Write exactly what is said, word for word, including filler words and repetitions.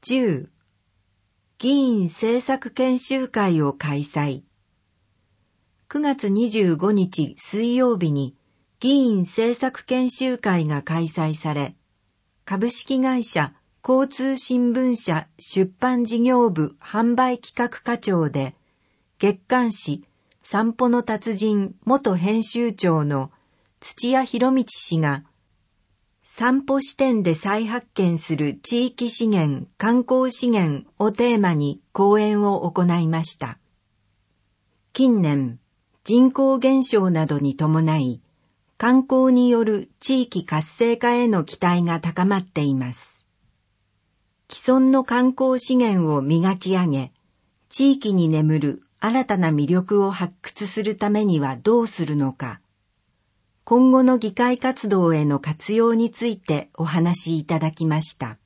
じゅう議員政策研修会を開催。くがつにじゅうごにち水曜日に議員政策研修会が開催され、株式会社交通新聞社出版事業部販売企画課長で、月刊誌散歩の達人元編集長の土屋博道氏が、散歩視点で再発見する地域資源・観光資源をテーマに講演を行いました。近年、人口減少などに伴い、観光による地域活性化への期待が高まっています。既存の観光資源を磨き上げ、地域に眠る新たな魅力を発掘するためにはどうするのか、今後の議会活動への活用についてお話しいただきました。